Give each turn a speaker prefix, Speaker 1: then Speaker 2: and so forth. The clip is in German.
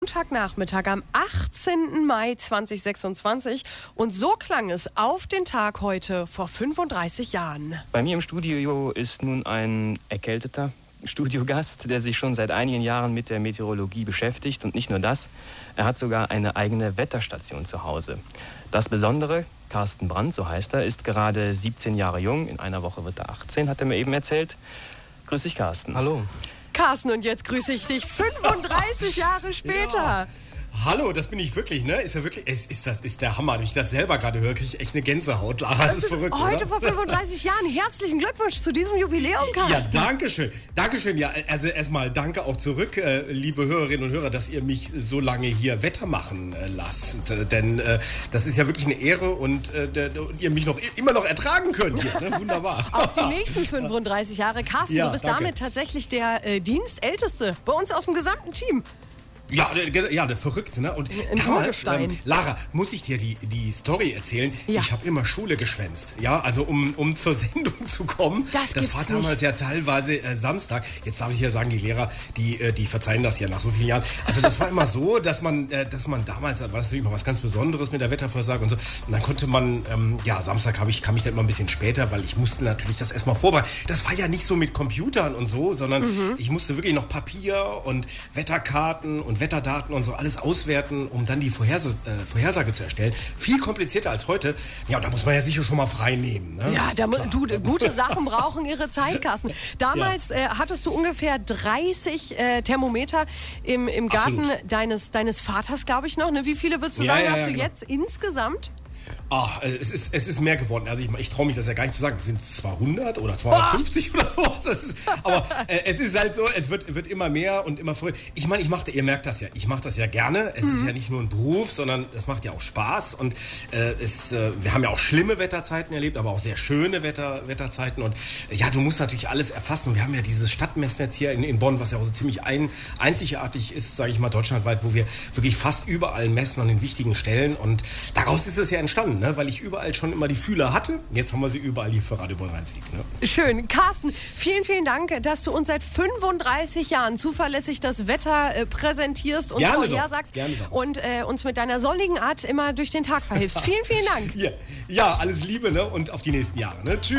Speaker 1: Montagnachmittag am 18. Mai 2026 und so klang es auf den Tag heute vor 35 Jahren.
Speaker 2: Bei mir im Studio ist nun ein erkälteter Studiogast, der sich schon seit einigen Jahren mit der Meteorologie beschäftigt. Und nicht nur das, er hat sogar eine eigene Wetterstation zu Hause. Das Besondere, Carsten Brandt, so heißt er, ist gerade 17 Jahre jung. In einer Woche wird er 18, hat er mir eben erzählt. Grüß dich, Carsten.
Speaker 3: Hallo.
Speaker 1: Carsten, und jetzt grüße ich dich 35 Jahre später.
Speaker 3: Ja. Hallo, das bin ich wirklich, ne? Ist ja wirklich, ist der Hammer. Wenn ich das selber gerade höre, kriege ich echt eine Gänsehaut. Lara, das ist verrückt,
Speaker 1: heute
Speaker 3: oder?
Speaker 1: vor 35 Jahren. Herzlichen Glückwunsch zu diesem Jubiläum, Carsten.
Speaker 3: Ja, danke schön. Dankeschön. Ja, also erstmal danke auch zurück, liebe Hörerinnen und Hörer, dass ihr mich so lange hier Wetter machen lasst. Denn das ist ja wirklich eine Ehre und ihr mich immer noch ertragen könnt hier. Ne? Wunderbar.
Speaker 1: Auf die nächsten 35 Jahre. Carsten,
Speaker 3: Ja,
Speaker 1: du bist
Speaker 3: danke.
Speaker 1: damit tatsächlich der Dienstälteste bei uns aus dem gesamten Team.
Speaker 3: Ja, der Verrückte, ne? Und
Speaker 1: Ein
Speaker 3: damals,
Speaker 1: Urgestein.
Speaker 3: Lara, muss ich dir die Story erzählen?
Speaker 1: Ja.
Speaker 3: Ich habe immer Schule geschwänzt. Ja, also um zur Sendung zu kommen.
Speaker 1: Das gibt's
Speaker 3: war damals ja teilweise Samstag. Jetzt darf ich ja sagen, die Lehrer, die verzeihen das ja nach so vielen Jahren. Also das war immer so, dass man damals, war das immer was ganz Besonderes mit der Wettervorhersage und so. Und dann konnte man, Samstag kam ich dann immer ein bisschen später, weil ich musste natürlich das erstmal vorbereiten. Das war ja nicht so mit Computern und so, sondern ich musste wirklich noch Papier und Wetterkarten und Wetterdaten und so alles auswerten, um dann die Vorhersage zu erstellen. Viel komplizierter als heute. Ja, und da muss man ja sicher schon mal frei nehmen. Ne?
Speaker 1: Ja, gute Sachen brauchen ihre Zeit, Carsten. Damals hattest du ungefähr 30 Thermometer im Garten deines Vaters, glaube ich noch. Ne? Wie viele würdest du sagen, hast du
Speaker 3: genau.
Speaker 1: jetzt insgesamt?
Speaker 3: Es ist mehr geworden. Also ich traue mich das ja gar nicht zu sagen. Das sind 200 oder 250 oder sowas. Aber es ist halt so, es wird immer mehr und immer früher. Ich meine, ihr merkt das ja. Ich mache das ja gerne. Es ist ja nicht nur ein Beruf, sondern es macht ja auch Spaß. Und wir haben ja auch schlimme Wetterzeiten erlebt, aber auch sehr schöne Wetterzeiten. Und ja, du musst natürlich alles erfassen. Und wir haben ja dieses Stadtmessnetz hier in Bonn, was ja auch so ziemlich einzigartig ist, sage ich mal, deutschlandweit, wo wir wirklich fast überall messen an den wichtigen Stellen. Und daraus ist es ja entstanden. Ne? Weil ich überall schon immer die Fühler hatte. Jetzt haben wir sie überall hier für Radio Bonn-Rhein-Sieg. Ne?
Speaker 1: Schön. Carsten, vielen, vielen Dank, dass du uns seit 35 Jahren zuverlässig das Wetter präsentierst und vorhersagst und uns mit deiner sonnigen Art immer durch den Tag verhilfst. Vielen, vielen Dank.
Speaker 3: Ja, alles Liebe, ne? Und auf die nächsten Jahre. Ne? Tschüss.